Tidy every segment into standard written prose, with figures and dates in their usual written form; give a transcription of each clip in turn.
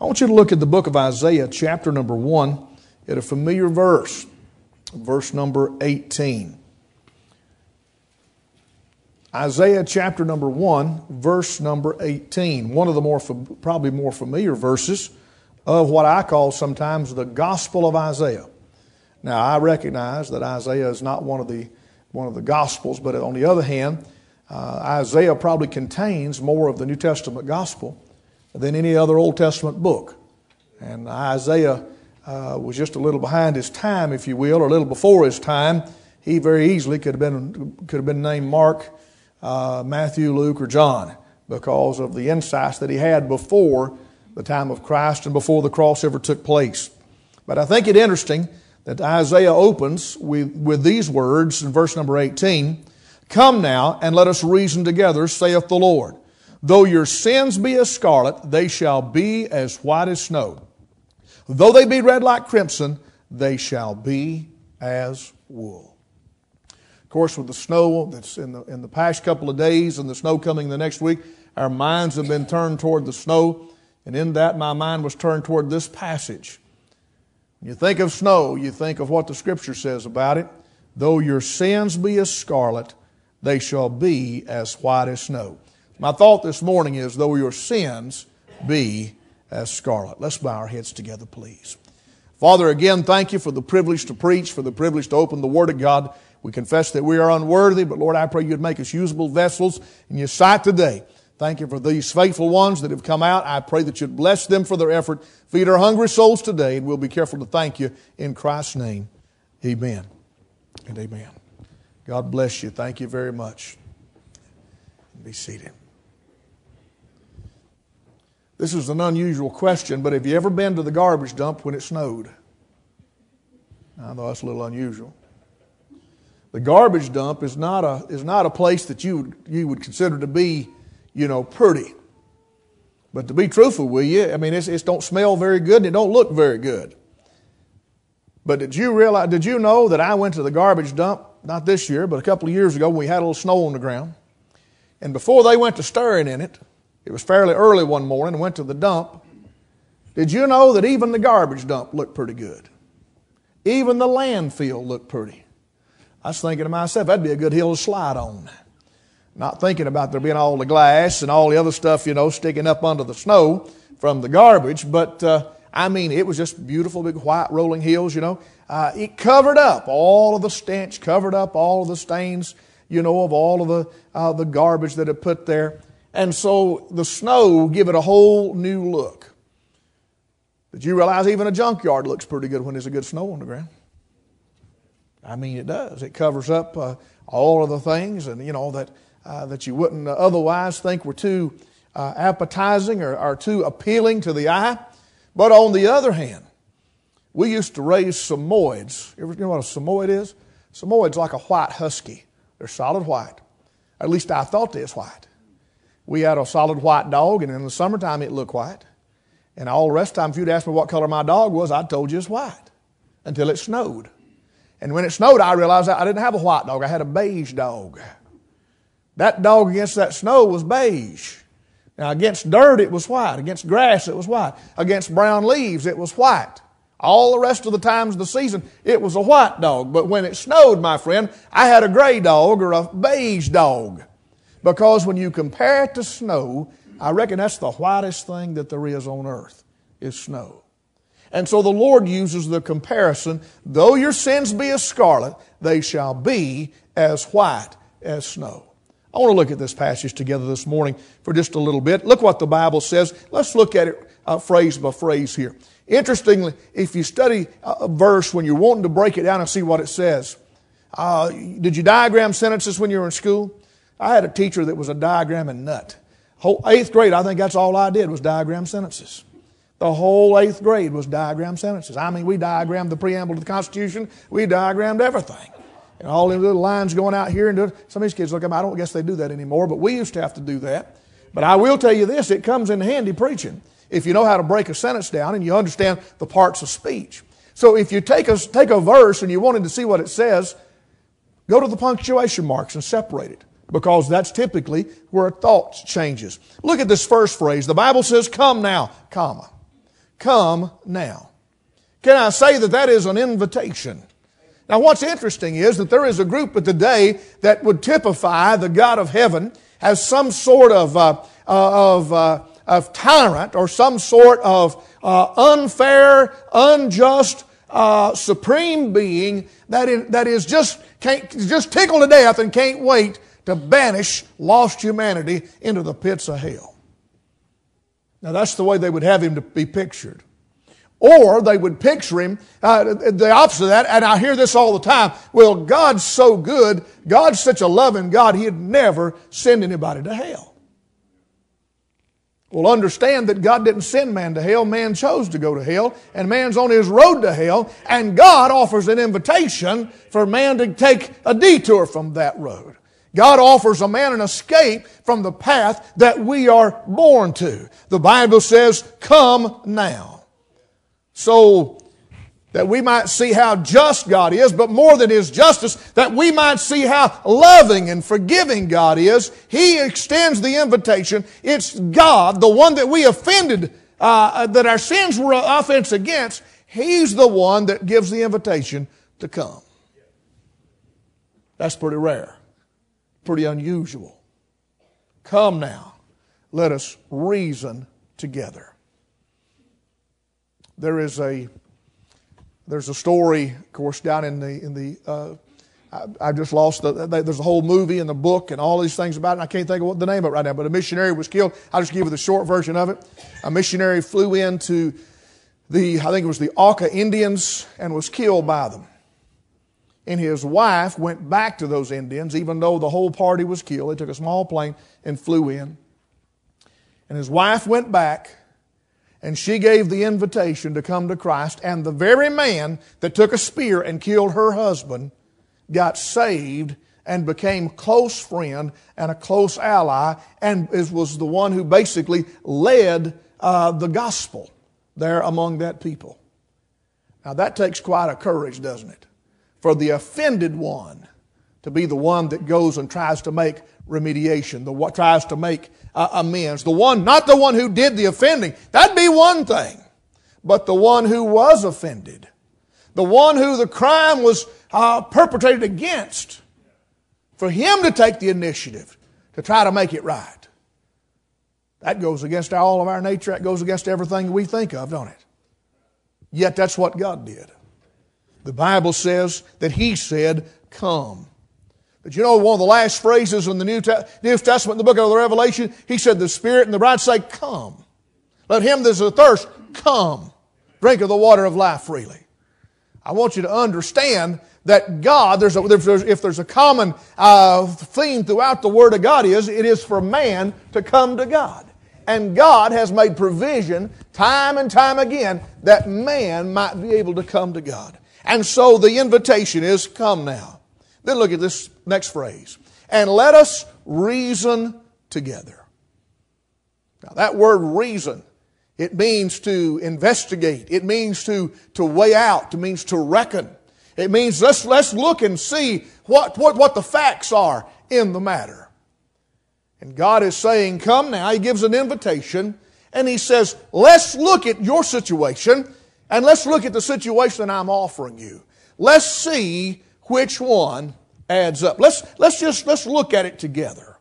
I want you to look at the book of Isaiah, chapter number 1, at a familiar verse, verse number 18. Isaiah chapter number 1, verse number 18. One of the probably more familiar verses of what I call sometimes the Gospel of Isaiah. Now, I recognize that Isaiah is not one of the Gospels, but on the other hand, Isaiah probably contains more of the New Testament Gospel than any other Old Testament book. And Isaiah was just a little behind his time, if you will, or a little before his time. He very easily could have been named Mark, Matthew, Luke, or John because of the insights that he had before the time of Christ and before the cross ever took place. But I think it interesting that Isaiah opens with these words in verse number 18, "Come now, and let us reason together, saith the Lord. Though your sins be as scarlet, they shall be as white as snow. Though they be red like crimson, they shall be as wool." Of course, with the snow that's in the past couple of days and the snow coming the next week, our minds have been turned toward the snow. And in that, my mind was turned toward this passage. When you think of snow, you think of what the Scripture says about it. Though your sins be as scarlet, they shall be as white as snow. My thought this morning is, though your sins be as scarlet. Let's bow our heads together, please. Father, again, thank you for the privilege to preach, for the privilege to open the Word of God. We confess that we are unworthy, but Lord, I pray you'd make us usable vessels in your sight today. Thank you for these faithful ones that have come out. I pray that you'd bless them for their effort. Feed our hungry souls today, and we'll be careful to thank you in Christ's name. Amen and amen. God bless you. Thank you very much. Be seated. This is an unusual question, but have you ever been to the garbage dump when it snowed? I know that's a little unusual. The garbage dump is not a place that you would consider to be, pretty. But to be truthful with you, it don't smell very good and it don't look very good. But did you know that I went to the garbage dump, not this year, but a couple of years ago when we had a little snow on the ground. And before they went to stirring in it, it was fairly early one morning, and went to the dump. Did you know that even the garbage dump looked pretty good? Even the landfill looked pretty. I was thinking to myself, that'd be a good hill to slide on. Not thinking about there being all the glass and all the other stuff, sticking up under the snow from the garbage. But, it was just beautiful, big white rolling hills, It covered up all of the stench, covered up all of the stains, of all of the garbage that it put there. And so the snow give it a whole new look. Did you realize even a junkyard looks pretty good when there's a good snow on the ground? It does. It covers up all of the things and, that you wouldn't otherwise think were too appetizing or too appealing to the eye. But on the other hand, we used to raise Samoyeds. You know what a Samoyed is? Samoyed's like a white husky. They're solid white. At least I thought they was white. We had a solid white dog, and in the summertime it looked white. And all the rest of the time, if you'd asked me what color my dog was, I'd told you it's white until it snowed. And when it snowed, I realized I didn't have a white dog. I had a beige dog. That dog against that snow was beige. Now, against dirt, it was white. Against grass, it was white. Against brown leaves, it was white. All the rest of the times of the season, it was a white dog. But when it snowed, my friend, I had a gray dog or a beige dog. Because when you compare it to snow, I reckon that's the whitest thing that there is on earth, is snow. And so the Lord uses the comparison, though your sins be as scarlet, they shall be as white as snow. I want to look at this passage together this morning for just a little bit. Look what the Bible says. Let's look at it phrase by phrase here. Interestingly, if you study a verse when you're wanting to break it down and see what it says, did you diagram sentences when you were in school? I had a teacher that was a diagramming nut. Whole 8th grade, I think that's all I did was diagram sentences. The whole 8th grade was diagram sentences. We diagrammed the preamble to the Constitution. We diagrammed everything. And all the little lines going out here. And some of these kids look at me, I don't guess they do that anymore, but we used to have to do that. But I will tell you this, it comes in handy preaching if you know how to break a sentence down and you understand the parts of speech. So if you take a verse and you wanted to see what it says, go to the punctuation marks and separate it, because that's typically where a thought changes. Look at this first phrase. The Bible says, "Come now, comma." come now. Can I say that that is an invitation? Now what's interesting is that there is a group of today that would typify the God of heaven as some sort of tyrant or some sort of unfair, unjust, supreme being that is just tickled to death and can't wait to banish lost humanity into the pits of hell. Now that's the way they would have him to be pictured. Or they would picture him, the opposite of that, and I hear this all the time. Well, God's so good, God's such a loving God, He'd never send anybody to hell. Well, understand that God didn't send man to hell, man chose to go to hell, and man's on his road to hell, and God offers an invitation for man to take a detour from that road. God offers a man an escape from the path that we are born to. The Bible says, come now. So that we might see how just God is, but more than His justice, that we might see how loving and forgiving God is, He extends the invitation. It's God, the one that we offended, that our sins were an offense against. He's the one that gives the invitation to come. That's pretty rare. Pretty unusual. Come now, let us reason together. There's a story, of course, down I just lost there's a whole movie and the book and all these things about it. And I can't think of what the name of it right now, but a missionary was killed. I'll just give you the short version of it. A missionary flew into I think it was the Auca Indians and was killed by them. And his wife went back to those Indians, even though the whole party was killed. They took a small plane and flew in. And his wife went back, and she gave the invitation to come to Christ. And the very man that took a spear and killed her husband got saved and became close friend and a close ally, and was the one who basically led the gospel there among that people. Now that takes quite a courage, doesn't it? For the offended one to be the one that goes and tries to make remediation, tries to make amends. Not the one who did the offending. That'd be one thing. But the one who was offended. The one who the crime was perpetrated against. For him to take the initiative to try to make it right. That goes against all of our nature. That goes against everything we think of, don't it? Yet that's what God did. The Bible says that He said, come. But you know, one of the last phrases in the New Testament, in the book of the Revelation, He said, the Spirit and the bride say, come. Let him that is athirst, come. Drink of the water of life freely. I want you to understand that God, if there's a common theme throughout the Word of God, it is for man to come to God. And God has made provision time and time again that man might be able to come to God. And so the invitation is, come now. Then look at this next phrase. And let us reason together. Now that word reason, it means to investigate. It means to weigh out. It means to reckon. It means let's look and see what the facts are in the matter. And God is saying, come now. He gives an invitation and He says, let's look at your situation. And let's look at the situation I'm offering you. Let's see which one adds up. Let's look at it together.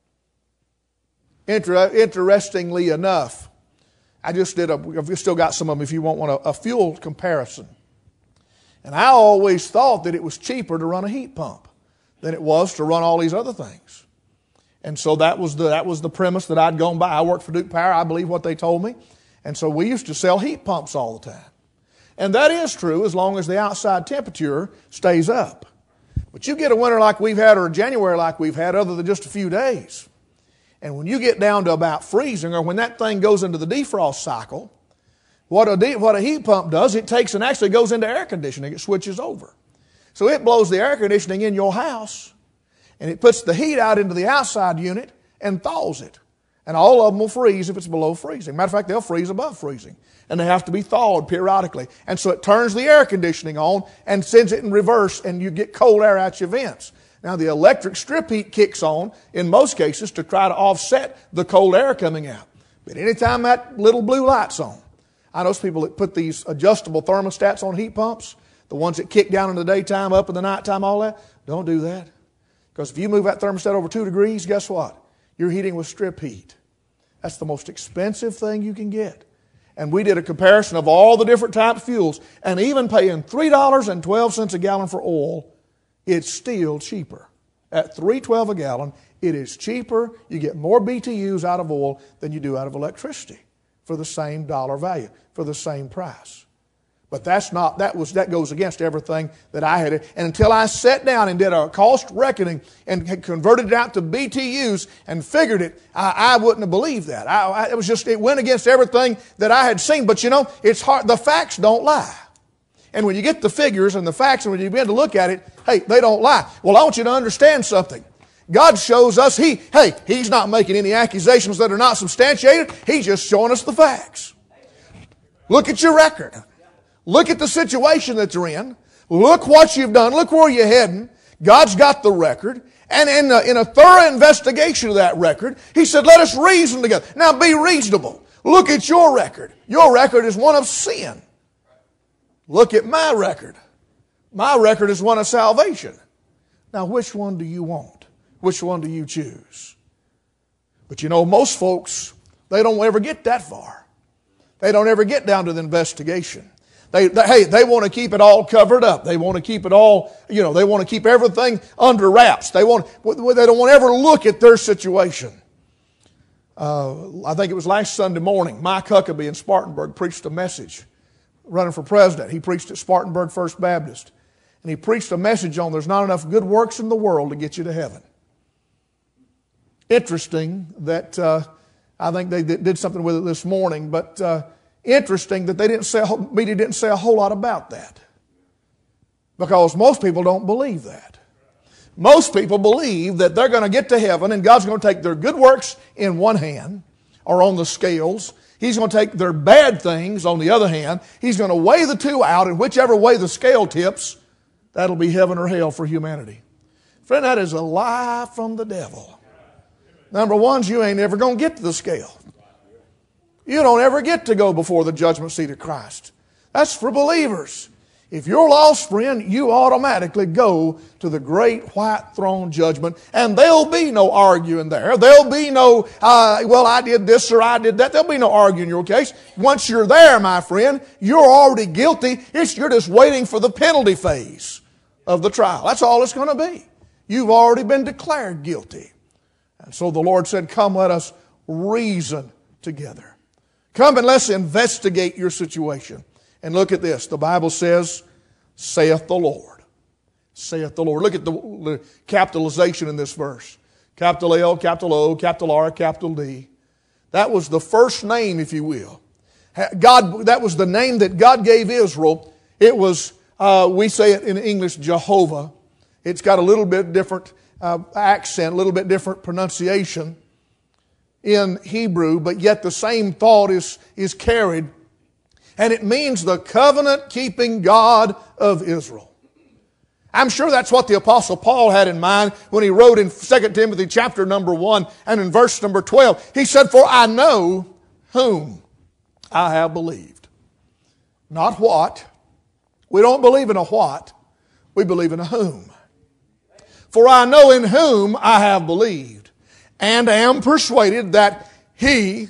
Interestingly enough, I've still got some of them if you want a fuel comparison. And I always thought that it was cheaper to run a heat pump than it was to run all these other things. And so that was the premise that I'd gone by. I worked for Duke Power. I believe what they told me. And so we used to sell heat pumps all the time. And that is true as long as the outside temperature stays up. But you get a winter like we've had or a January like we've had other than just a few days. And when you get down to about freezing or when that thing goes into the defrost cycle, what a heat pump does, it takes and actually goes into air conditioning. It switches over. So it blows the air conditioning in your house and it puts the heat out into the outside unit and thaws it. And all of them will freeze if it's below freezing. Matter of fact, they'll freeze above freezing. And they have to be thawed periodically. And so it turns the air conditioning on and sends it in reverse and you get cold air out your vents. Now the electric strip heat kicks on in most cases to try to offset the cold air coming out. But anytime that little blue light's on, I know some people that put these adjustable thermostats on heat pumps, the ones that kick down in the daytime, up in the nighttime, all that. Don't do that. Because if you move that thermostat over 2 degrees, guess what? You're heating with strip heat. That's the most expensive thing you can get. And we did a comparison of all the different types of fuels, and even paying $3.12 a gallon for oil, it's still cheaper. At $3.12 a gallon, it is cheaper. You get more BTUs out of oil than you do out of electricity for the same dollar value, for the same price. But that goes against everything that I had. And until I sat down and did a cost reckoning and had converted it out to BTUs and figured it, I wouldn't have believed that. It went against everything that I had seen. But you know, it's hard. The facts don't lie. And when you get the figures and the facts and when you begin to look at it, hey, they don't lie. Well, I want you to understand something. God shows us, He's not making any accusations that are not substantiated. He's just showing us the facts. Look at your record. Look at the situation that you're in. Look what you've done. Look where you're heading. God's got the record. And in a thorough investigation of that record, He said, let us reason together. Now be reasonable. Look at your record. Your record is one of sin. Look at my record. My record is one of salvation. Now which one do you want? Which one do you choose? But you know, most folks, they don't ever get that far. They don't ever get down to the investigation. They want to keep it all covered up. They want to keep it all, they want to keep everything under wraps. They don't want to ever look at their situation. I think it was last Sunday morning, Mike Huckabee in Spartanburg preached a message running for president. He preached at Spartanburg First Baptist. And he preached a message on there's not enough good works in the world to get you to heaven. Interesting that I think they did something with it this morning, but interesting that media didn't say a whole lot about that. Because most people don't believe that. Most people believe that they're going to get to heaven and God's going to take their good works in one hand or on the scales. He's going to take their bad things on the other hand. He's going to weigh the two out, and whichever way the scale tips, that'll be heaven or hell for humanity. Friend, that is a lie from the devil. Number one, you ain't ever going to get to the scale. You don't ever get to go before the judgment seat of Christ. That's for believers. If you're lost, friend, you automatically go to the great white throne judgment, and there'll be no arguing there. There'll be no, I did this or I did that. There'll be no arguing in your case. Once you're there, my friend, you're already guilty. You're just waiting for the penalty phase of the trial. That's all it's going to be. You've already been declared guilty. And so the Lord said, come, let us reason together. Come and let's investigate your situation. And look at this. The Bible says, saith the Lord. Saith the Lord. Look at the capitalization in this verse. Capital L, capital O, capital R, capital D. That was the first name, if you will. That was the name that God gave Israel. It was, we say it in English, Jehovah. It's got a little bit different accent, a little bit different pronunciation in Hebrew, but yet the same thought is carried. And it means the covenant-keeping God of Israel. I'm sure that's what the Apostle Paul had in mind when he wrote in 2 Timothy chapter number 1 and in verse number 12. He said, for I know whom I have believed. Not what. We don't believe in a what. We believe in a whom. For I know in whom I have believed, and am persuaded that He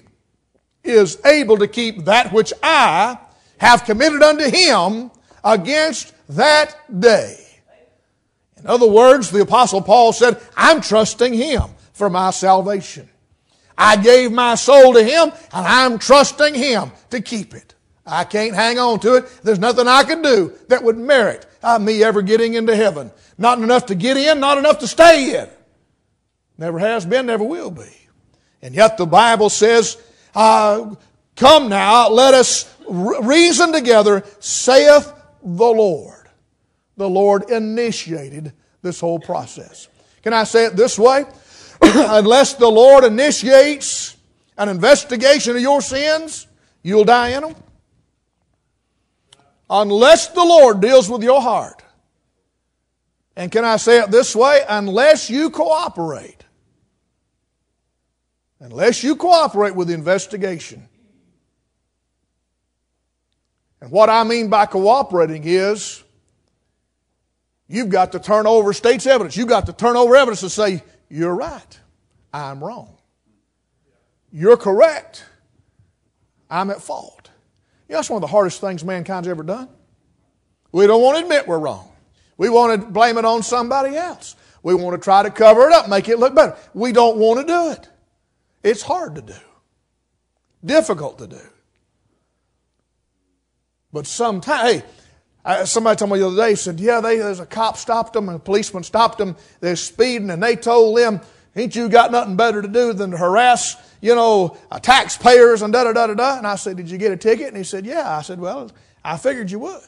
is able to keep that which I have committed unto Him against that day. In other words, the Apostle Paul said, I'm trusting Him for my salvation. I gave my soul to Him, and I'm trusting Him to keep it. I can't hang on to it. There's nothing I can do that would merit me ever getting into heaven. Not enough to get in, not enough to stay in. Never has been, never will be. And yet the Bible says, come now, let us reason together, saith the Lord. The Lord initiated this whole process. Can I say it this way? Unless the Lord initiates an investigation of your sins, you'll die in them. Unless the Lord deals with your heart. And can I say it this way? Unless you cooperate. Unless you cooperate with the investigation, And what I mean by cooperating is you've got to turn over state's evidence. You've got to turn over evidence and say, you're right, I'm wrong. You're correct, I'm at fault. You know, that's one of the hardest things mankind's ever done. We don't want to admit we're wrong. We want to blame it on somebody else. We want to try to cover it up, make it look better. We don't want to do it. It's hard to do. Difficult to do. But sometimes, somebody told me the other day, said, yeah, there's a cop stopped them and a policeman stopped them. They're speeding and they told them, ain't you got nothing better to do than to harass, taxpayers and da-da-da-da-da. And I said, did you get a ticket? And he said, yeah. I said, well, I figured you would.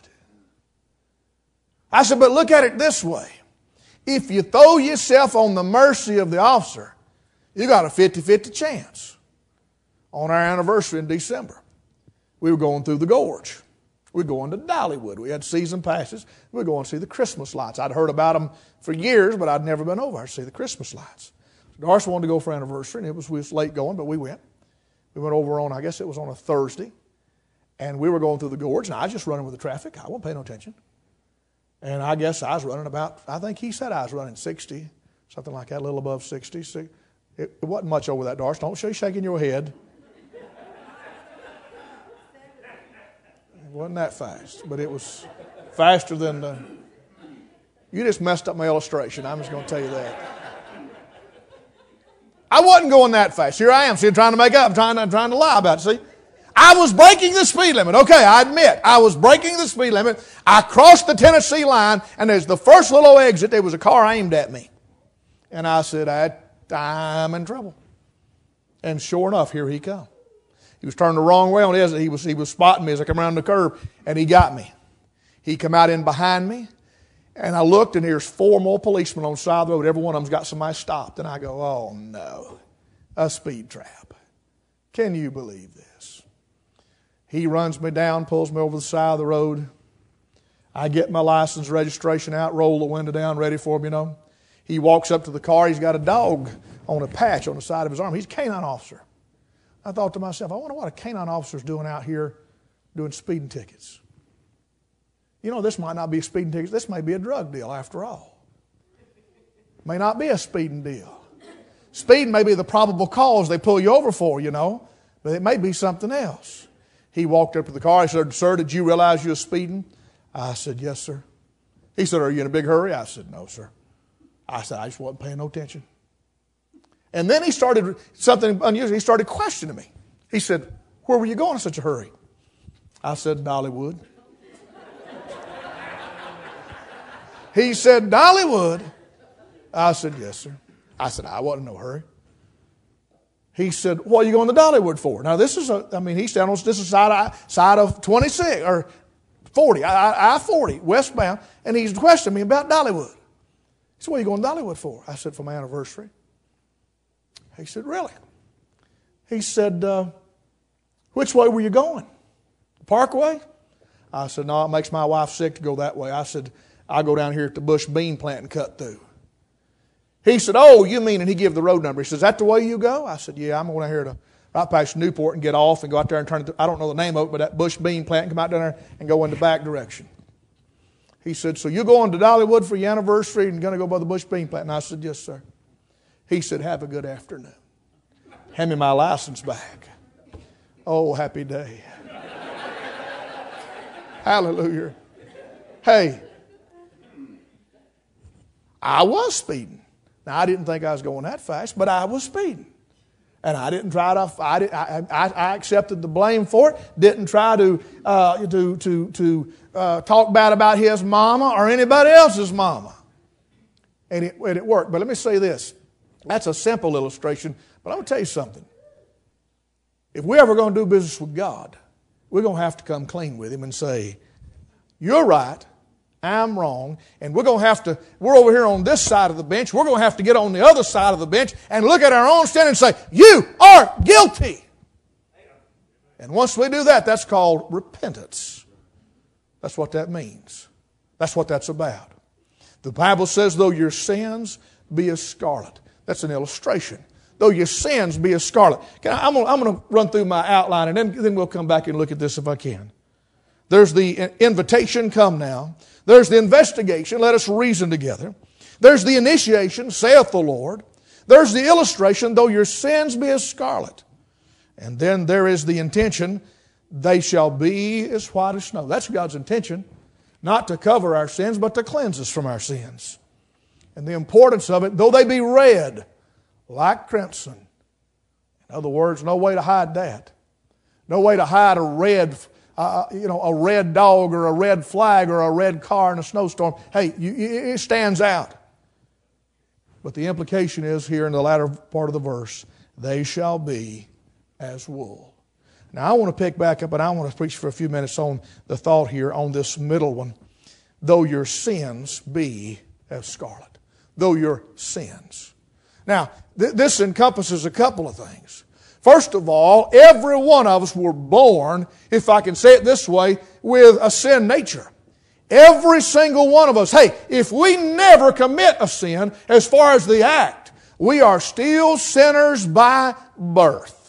I said, but look at it this way. If you throw yourself on the mercy of the officer, you got a 50-50 chance. On our anniversary in December, we were going through the gorge. We were going to Dollywood. We had season passes. We were going to see the Christmas lights. I'd heard about them for years, but I'd never been over to see the Christmas lights. Darcy wanted to go for anniversary, and we was late going, but we went. We went over on, I guess it was on a Thursday, and we were going through the gorge, and I was just running with the traffic. I wasn't paying no attention. And I guess I was running I think he said I was running 60, something like that, a little above 60. It wasn't much over that, Darcy. Don't show you shaking your head. It wasn't that fast, but it was faster than you just messed up my illustration. I'm just going to tell you that. I wasn't going that fast. Here I am, see, trying to make up. I'm trying to lie about it, see. I was breaking the speed limit. Okay, I admit, I was breaking the speed limit. I crossed the Tennessee line, and there's the first little exit, there was a car aimed at me. And I said, I'm in trouble. And sure enough, here he come. He was turning the wrong way on his. He was spotting me as I come around the curve, and he got me. He come out in behind me, and I looked, and there's 4 more policemen on the side of the road. Every one of them's got somebody stopped. And I go, oh no, a speed trap. Can you believe this? He runs me down, pulls me over the side of the road. I get my license registration out, roll the window down, ready for him, He walks up to the car. He's got a dog on a patch on the side of his arm. He's a canine officer. I thought to myself, I wonder what a canine officer's doing out here doing speeding tickets. This might not be a speeding ticket. This may be a drug deal after all. May not be a speeding deal. Speeding may be the probable cause they pull you over for, but it may be something else. He walked up to the car. He said, sir, did you realize you were speeding? I said, yes, sir. He said, are you in a big hurry? I said, no, sir. I said, I just wasn't paying no attention. And then he started something unusual. He started questioning me. He said, where were you going in such a hurry? I said, Dollywood. He said, Dollywood? I said, yes, sir. I said, I wasn't in no hurry. He said, what are you going to Dollywood for? Now, this is he's down on this is side of 26 or 40, I-40, westbound, and he's questioning me about Dollywood. He said, what are you going to Dollywood for? I said, for my anniversary. He said, really? He said, which way were you going? The Parkway? I said, no, it makes my wife sick to go that way. I said, I'll go down here at the Bush Bean plant and cut through. He said, oh, you mean, and he gave the road number. He said, is that the way you go? I said, yeah, I'm going down here to right past Newport and get off and go out there and turn it. I don't know the name of it, but that Bush Bean plant, and come out down there and go in the back direction. He said, so you're going to Dollywood for your anniversary and going to go by the Bush Bean plant? And I said, yes, sir. He said, have a good afternoon. Hand me my license back. Oh, happy day. Hallelujah. Hey, I was speeding. Now, I didn't think I was going that fast, but I was speeding. And I didn't try to, I accepted the blame for it, didn't try to talk bad about his mama or anybody else's mama. And it worked. But let me say this. That's a simple illustration, but I'm going to tell you something. If we're ever going to do business with God, we're going to have to come clean with Him and say, you're right, I'm wrong, and we're over here on this side of the bench, we're going to have to get on the other side of the bench and look at our own stand and say, you are guilty. And once we do that, that's called repentance. That's what that means. That's what that's about. The Bible says, though your sins be as scarlet. That's an illustration. Though your sins be as scarlet. I'm going to run through my outline, and then we'll come back and look at this if I can. There's the invitation, come now. There's the investigation, let us reason together. There's the initiation, saith the Lord. There's the illustration, though your sins be as scarlet. And then there is the intention, they shall be as white as snow. That's God's intention, not to cover our sins, but to cleanse us from our sins. And the importance of it, though they be red like crimson. In other words, no way to hide that. No way to hide a red dog or a red flag or a red car in a snowstorm. Hey, it stands out. But the implication is here in the latter part of the verse, they shall be as wool. Now I want to pick back up and I want to preach for a few minutes on the thought here on this middle one. Though your sins be as scarlet. Though your sins. Now, this encompasses a couple of things. First of all, every one of us were born, if I can say it this way, with a sin nature. Every single one of us. Hey, if we never commit a sin as far as the act, we are still sinners by birth.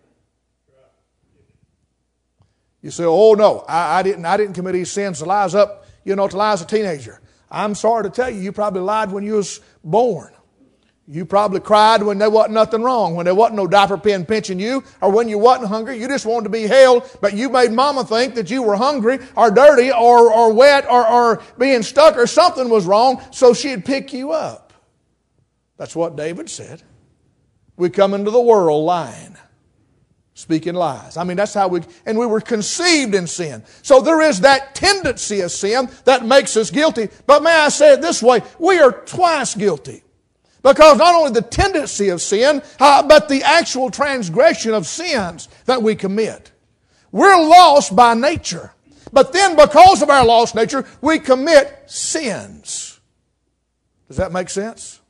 You say, oh no, I didn't commit these sins till I was till I was a teenager. I'm sorry to tell you, you probably lied when you was born. You probably cried when there wasn't nothing wrong, when there wasn't no diaper pen pinching you, or when you wasn't hungry. You just wanted to be held, but you made mama think that you were hungry or dirty or wet or being stuck or something was wrong, so she'd pick you up. That's what David said. We come into the world lying, speaking lies. I mean, that's how we were conceived in sin. So there is that tendency of sin that makes us guilty. But may I say it this way, we are twice guilty. Because not only the tendency of sin, but the actual transgression of sins that we commit. We're lost by nature. But then because of our lost nature, we commit sins. Does that make sense?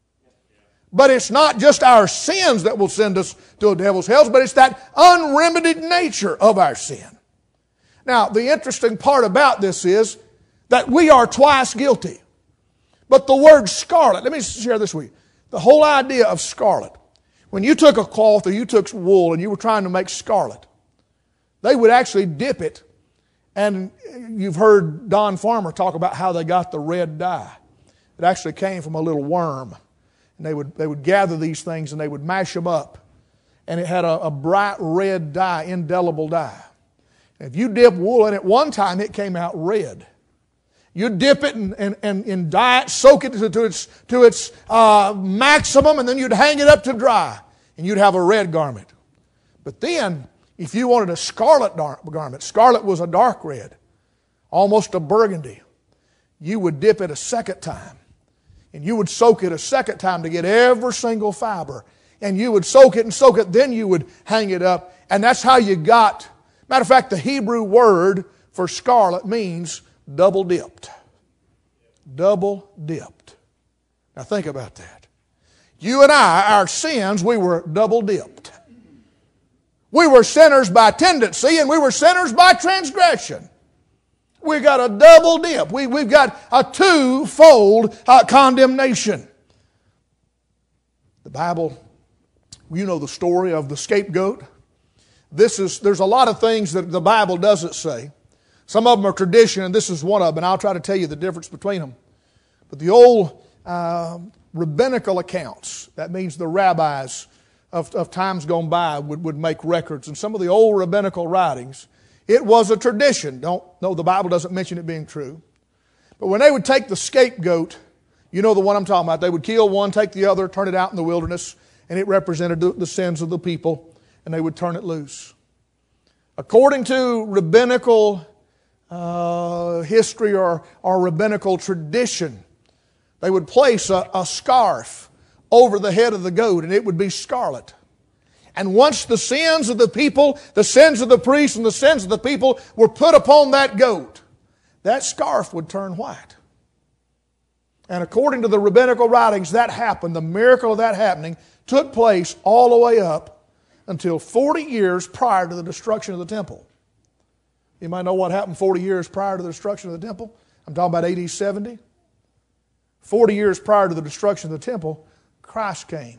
But it's not just our sins that will send us to a devil's hell, but it's that unremedied nature of our sin. Now, the interesting part about this is that we are twice guilty. But the word scarlet, let me share this with you. The whole idea of scarlet. When you took a cloth or you took wool and you were trying to make scarlet, they would actually dip it. And you've heard Don Farmer talk about how they got the red dye. It actually came from a little worm. And they would gather these things and they would mash them up. And it had a bright red dye, indelible dye. And if you dip wool in it one time, it came out red. You dip it and dye it, soak it to its maximum, and then you'd hang it up to dry, and you'd have a red garment. But then, if you wanted a scarlet garment, scarlet was a dark red, almost a burgundy, you would dip it a second time, and you would soak it a second time to get every single fiber, and you would soak it, then you would hang it up, and that's how you got. Matter of fact, the Hebrew word for scarlet means double dipped. Double dipped. Now think about that. You and I, our sins, we were double dipped. We were sinners by tendency and we were sinners by transgression. We got a double dip. We've got a twofold condemnation. The Bible, you know the story of the scapegoat. There's a lot of things that the Bible doesn't say. Some of them are tradition, and this is one of them, and I'll try to tell you the difference between them. But the old rabbinical accounts, that means the rabbis of times gone by would make records. And some of the old rabbinical writings, it was a tradition. The Bible doesn't mention it being true. But when they would take the scapegoat, you know the one I'm talking about, they would kill one, take the other, turn it out in the wilderness, and it represented the sins of the people, and they would turn it loose. According to rabbinical history or rabbinical tradition, they would place a scarf over the head of the goat and it would be scarlet. And once the sins of the people, the sins of the priests and the sins of the people were put upon that goat, that scarf would turn white. And according to the rabbinical writings, that happened, the miracle of that happening took place all the way up until 40 years prior to the destruction of the temple. You might know what happened 40 years prior to the destruction of the temple. I'm talking about AD 70. 40 years prior to the destruction of the temple, Christ came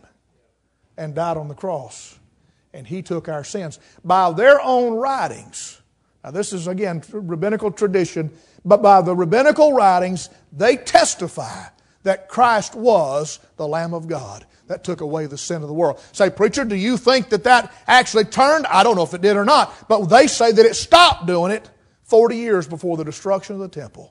and died on the cross. And He took our sins. By their own writings, Now this is, again, rabbinical tradition, but by the rabbinical writings, they testify that Christ was the Lamb of God that took away the sin of the world. Say, preacher, do you think that actually turned? I don't know if it did or not, but they say that it stopped doing it 40 years before the destruction of the temple.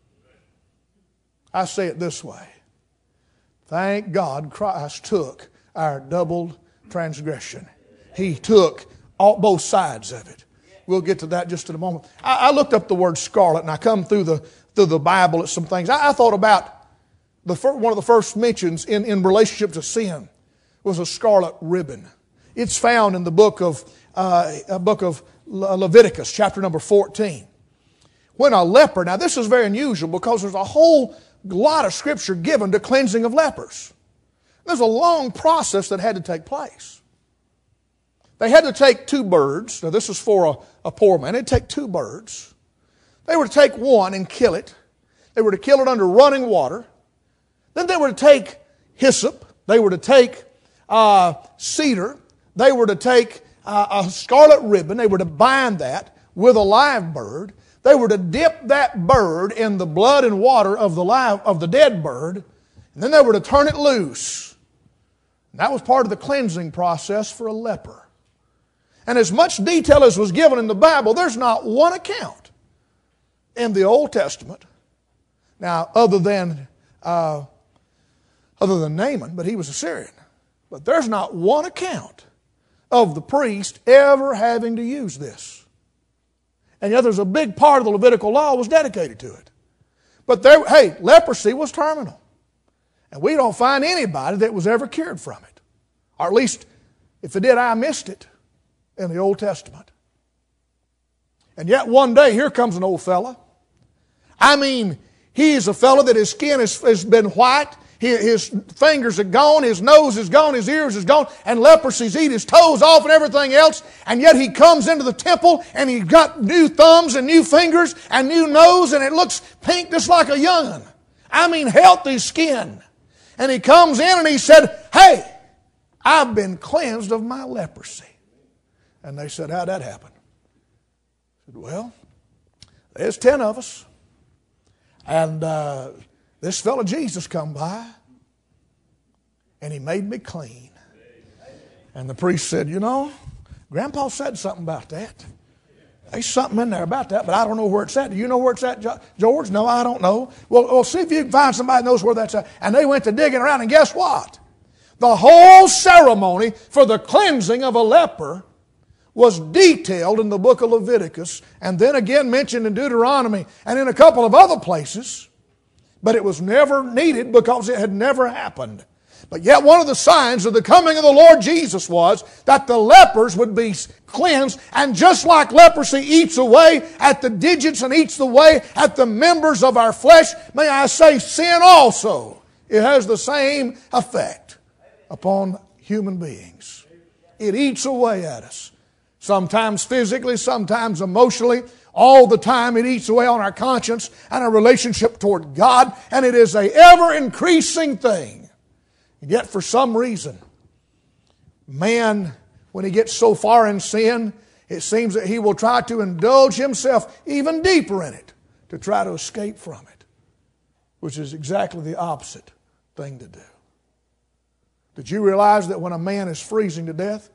I say it this way. Thank God Christ took our doubled transgression. He took both sides of it. We'll get to that just in a moment. I looked up the word scarlet, and I come through the Bible at some things. I thought about one of the first mentions in relationship to sin was a scarlet ribbon. It's found in the book of Leviticus, chapter number 14. When a leper, now this is very unusual because there's a whole lot of scripture given to cleansing of lepers. There's a long process that had to take place. They had to take 2 birds. Now this is for a poor man. They'd take 2 birds. They were to take one and kill it. They were to kill it under running water. Then they were to take hyssop. They were to take cedar. They were to take a scarlet ribbon. They were to bind that with a live bird. They were to dip that bird in the blood and water of the dead bird. And then they were to turn it loose. And that was part of the cleansing process for a leper. And as much detail as was given in the Bible, there's not one account in the Old Testament. Now, other than Naaman, but he was a Syrian. But there's not one account of the priest ever having to use this. And yet there's a big part of the Levitical law was dedicated to it. But leprosy was terminal. And we don't find anybody that was ever cured from it. Or at least, if it did, I missed it in the Old Testament. And yet one day, here comes an old fella. I mean, he is a fella that his skin has been white. His fingers are gone, his nose is gone, his ears is gone, and leprosy's eat his toes off and everything else. And yet he comes into the temple and he's got new thumbs and new fingers and new nose, and it looks pink just like a young'un. I mean, healthy skin. And he comes in and he said, hey, I've been cleansed of my leprosy. And they said, how'd that happen? I said, well, there's 10 of us. And this fellow Jesus come by, and he made me clean. And the priest said, Grandpa said something about that. There's something in there about that, but I don't know where it's at. Do you know where it's at, George? No, I don't know. Well, see if you can find somebody that knows where that's at. And they went to digging around, and guess what? The whole ceremony for the cleansing of a leper was detailed in the book of Leviticus, and then again mentioned in Deuteronomy and in a couple of other places. But it was never needed because it had never happened. But yet one of the signs of the coming of the Lord Jesus was that the lepers would be cleansed. And just like leprosy eats away at the digits and eats away at the members of our flesh, may I say sin also. It has the same effect upon human beings. It eats away at us. Sometimes physically, sometimes emotionally. All the time it eats away on our conscience and our relationship toward God. And it is an ever-increasing thing. And yet for some reason, man, when he gets so far in sin, it seems that he will try to indulge himself even deeper in it to try to escape from it, which is exactly the opposite thing to do. Did you realize that when a man is freezing to death,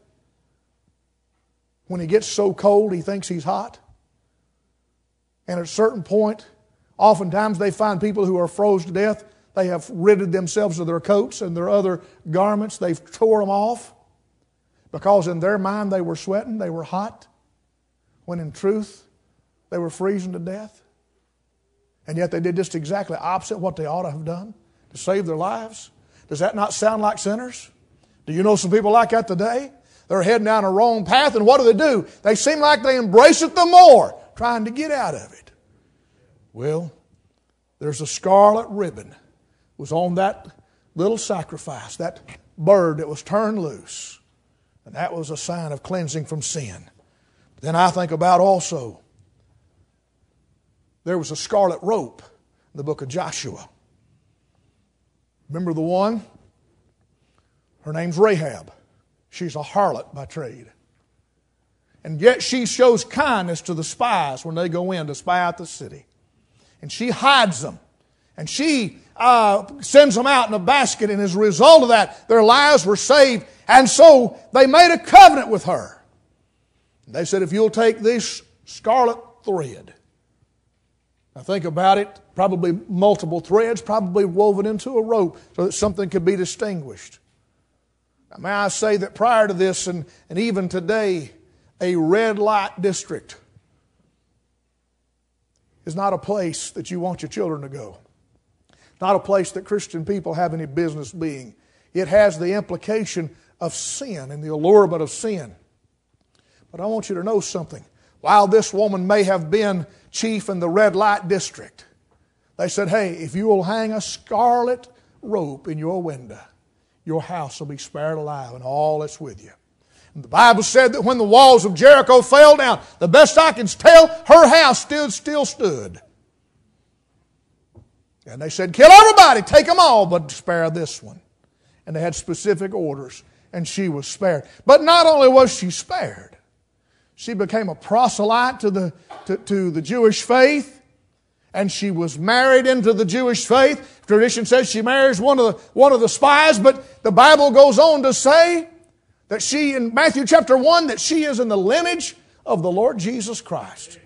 when he gets so cold he thinks he's hot? And at a certain point, oftentimes they find people who are froze to death. They have ridded themselves of their coats and their other garments. They've tore them off because in their mind they were sweating, they were hot, when in truth they were freezing to death. And yet they did just exactly opposite what they ought to have done to save their lives. Does that not sound like sinners? Do you know some people like that today? They're heading down a wrong path, and what do? They seem like they embrace it the more, trying to get out of it. Well, there's a scarlet ribbon was on that little sacrifice, that bird that was turned loose. And that was a sign of cleansing from sin. Then I think about also, there was a scarlet rope in the book of Joshua. Remember the one? Her name's Rahab. She's a harlot by trade. And yet she shows kindness to the spies when they go in to spy out the city. And she hides them. And she sends them out in a basket. And as a result of that, their lives were saved. And so they made a covenant with her. They said, if you'll take this scarlet thread. Now think about it. Probably multiple threads, probably woven into a rope so that something could be distinguished. Now may I say that prior to this and even today, a red light district is not a place that you want your children to go. It's not a place that Christian people have any business being. It has the implication of sin and the allurement of sin. But I want you to know something. While this woman may have been chief in the red light district, they said, hey, if you will hang a scarlet rope in your window, your house will be spared alive and all that's with you. And the Bible said that when the walls of Jericho fell down, the best I can tell, her house still stood. And they said, kill everybody, take them all, but spare this one. And they had specific orders, and she was spared. But not only was she spared, she became a proselyte to the Jewish faith, and she was married into the Jewish faith. Tradition says she marries one of the spies, but the Bible goes on to say that she, in Matthew chapter 1, that she is in the lineage of the Lord Jesus Christ.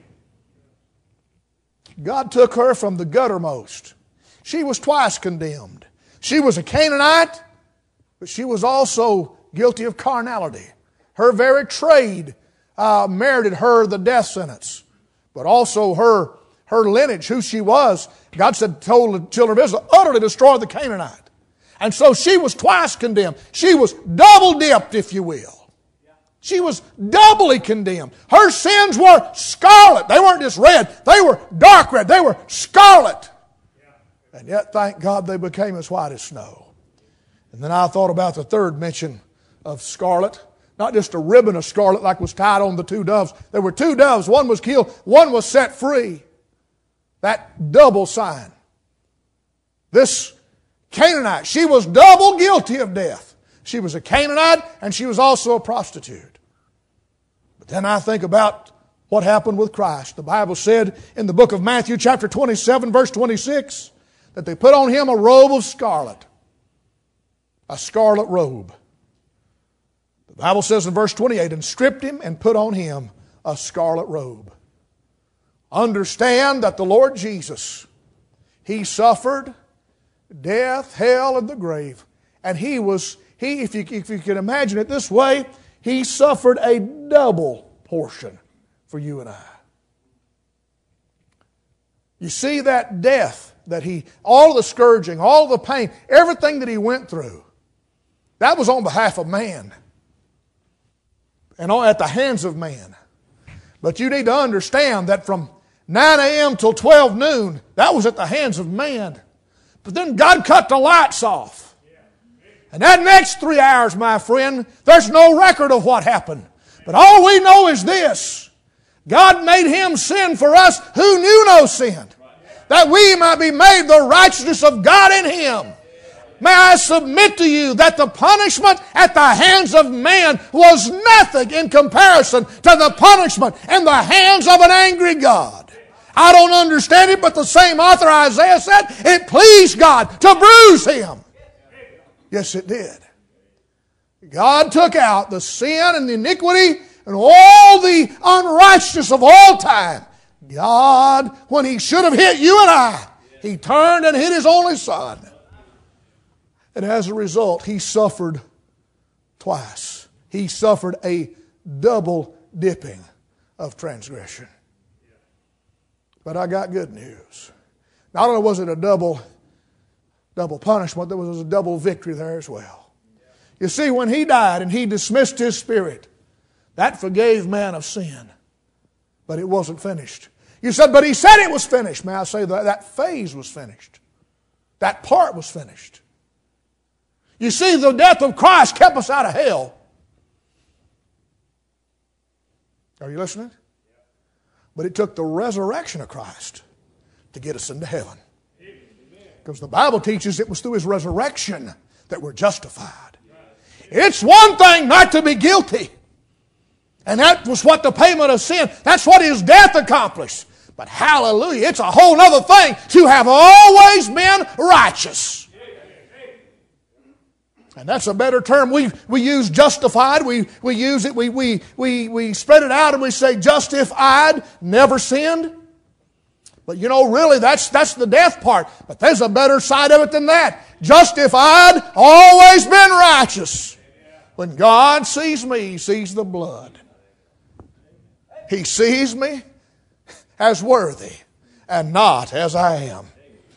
God took her from the guttermost. She was twice condemned. She was a Canaanite, but she was also guilty of carnality. Her very trade merited her the death sentence. But also her lineage, who she was, God told the children of Israel, utterly destroy the Canaanite. And so she was twice condemned. She was double dipped, if you will. She was doubly condemned. Her sins were scarlet. They weren't just red. They were dark red. They were scarlet. And yet, thank God, they became as white as snow. And then I thought about the third mention of scarlet. Not just a ribbon of scarlet like was tied on the two doves. There were two doves. One was killed. One was set free. That double sign. This Canaanite, she was double guilty of death. She was a Canaanite and she was also a prostitute. But then I think about what happened with Christ. The Bible said in the book of Matthew chapter 27 verse 26 that they put on him a robe of scarlet. A scarlet robe. The Bible says in verse 28, and stripped him and put on him a scarlet robe. Understand that the Lord Jesus, He suffered death, hell, and the grave. And if you can imagine it this way, He suffered a double portion for you and I. You see that death, all the scourging, all the pain, everything that He went through, that was on behalf of man. And at the hands of man. But you need to understand that from 9 a.m. till 12 noon, that was at the hands of man. But then God cut the lights off. And that next 3 hours, my friend, there's no record of what happened. But all we know is this. God made Him sin for us who knew no sin, that we might be made the righteousness of God in Him. May I submit to you that the punishment at the hands of man was nothing in comparison to the punishment in the hands of an angry God. I don't understand it, but the same author Isaiah said, it pleased God to bruise Him. Yes, it did. God took out the sin and the iniquity and all the unrighteousness of all time. God, when He should have hit you and I, He turned and hit His only Son. And as a result, He suffered twice. He suffered a double dipping of transgression. But I got good news. Not only was it a double punishment, there was a double victory there as well. You see, when He died and He dismissed His spirit, that forgave man of sin. But it wasn't finished. You said, but He said it was finished. May I say that phase was finished. That part was finished. You see, the death of Christ kept us out of hell. Are you listening? But it took the resurrection of Christ to get us into heaven. Because the Bible teaches it was through His resurrection that we're justified. It's one thing not to be guilty. And that was what the payment of sin, that's what His death accomplished. But hallelujah, it's a whole other thing to have always been righteous. And that's a better term. We use justified. We use it. We spread it out and we say justified, never sinned. But you know, really, that's the death part. But there's a better side of it than that. Justified, always been righteous. When God sees me, He sees the blood. He sees me as worthy and not as I am.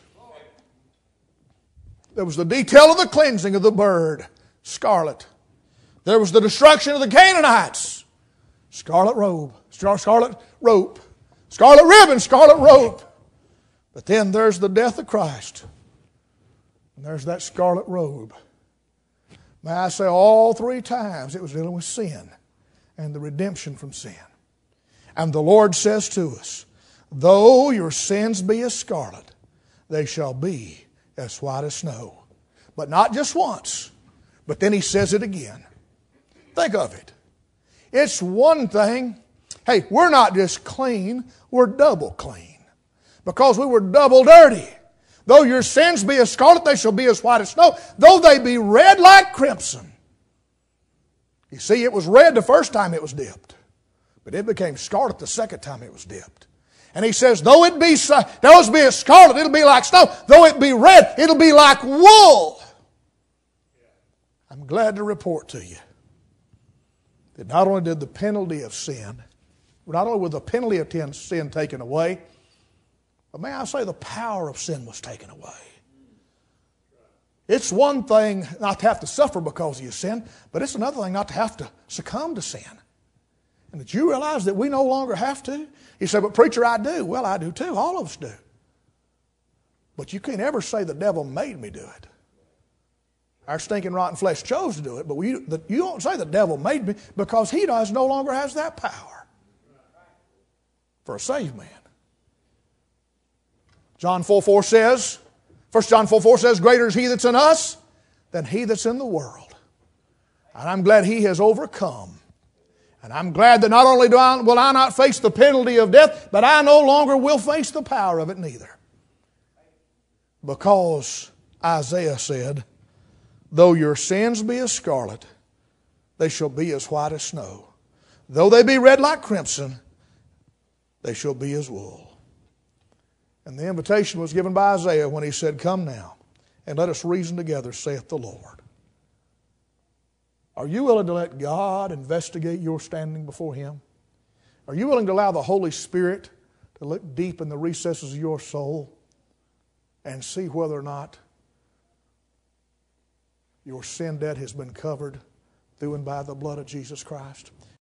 There was the detail of the cleansing of the bird, scarlet. There was the destruction of the Canaanites, scarlet robe, scarlet rope, scarlet ribbon, scarlet rope. But then there's the death of Christ. And there's that scarlet robe. May I say, all 3 times it was dealing with sin and the redemption from sin. And the Lord says to us, though your sins be as scarlet, they shall be as white as snow. But not just once, but then He says it again. Think of it. It's one thing. Hey, we're not just clean, we're double clean. Because we were double dirty. Though your sins be as scarlet, they shall be as white as snow. Though they be red like crimson. You see, it was red the first time it was dipped. But it became scarlet the second time it was dipped. And He says, though it be scarlet, it'll be like snow. Though it be red, it'll be like wool. I'm glad to report to you that not only did the penalty of sin, not only was the penalty of sin taken away, but may I say the power of sin was taken away. It's one thing not to have to suffer because of your sin, but it's another thing not to have to succumb to sin. And that you realize that we no longer have to. You say, but preacher, I do. Well, I do too. All of us do. But you can't ever say the devil made me do it. Our stinking rotten flesh chose to do it, but you don't say the devil made me, because he no longer has that power for a saved man. John 4:4 says, 1 John 4:4 says, greater is He that's in us than he that's in the world. And I'm glad He has overcome. And I'm glad that not only will I not face the penalty of death, but I no longer will face the power of it neither. Because Isaiah said, though your sins be as scarlet, they shall be as white as snow. Though they be red like crimson, they shall be as wool. And the invitation was given by Isaiah when he said, come now, and let us reason together, saith the Lord. Are you willing to let God investigate your standing before Him? Are you willing to allow the Holy Spirit to look deep in the recesses of your soul and see whether or not your sin debt has been covered through and by the blood of Jesus Christ?